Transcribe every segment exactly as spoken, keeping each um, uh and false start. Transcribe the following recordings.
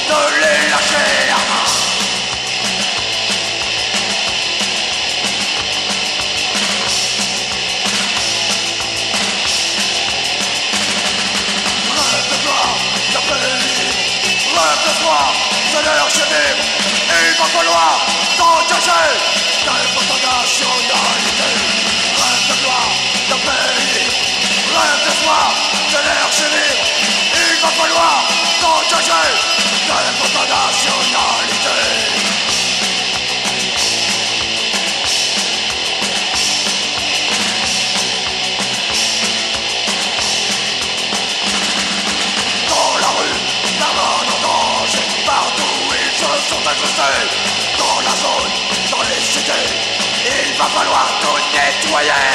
de les lâcher. Rêve de gloire, de pays, rêve d'espoir, c'est leur chérir. Il va falloir s'engager dans votre nationalité. Rêve de gloire, de pays, rêve d'espoir, c'est leur chérir. Il va falloir s'engager dans votre nationalité. Dans la rue, la mort en danger, partout ils se sont incrustés. Dans la zone, dans les cités, il va falloir tout nettoyer.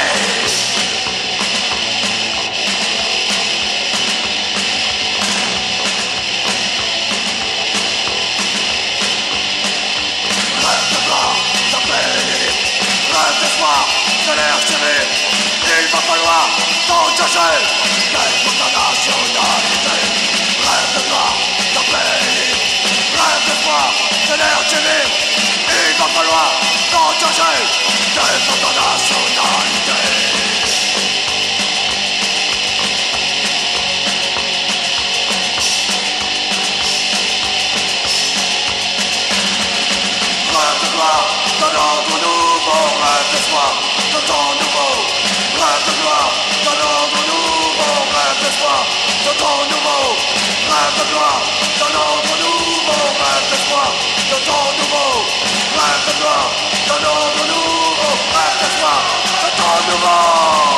Rêve de gloire, de pays, rêve d'espoir, de l'air civil. Il va falloir s'engager dans votre nationalité. Rêve de gloire, de pays, rêve d'espoir, de l'air civil. Il va falloir s'engager dans votre nationalité. Rêve de gloire, d'un ordre nouveau, rêve d'espoir, de temps nouveau. Rêve de gloire, d'un ordre nouveau, rêve d'espoir, de temps nouveau. Rêve de gloire, d'un ordre nouveau, rêve d'espoir, de temps nouveau. Rêve de gloire, d'un ordre nouveau, rêve d'espoir, de temps nouveau.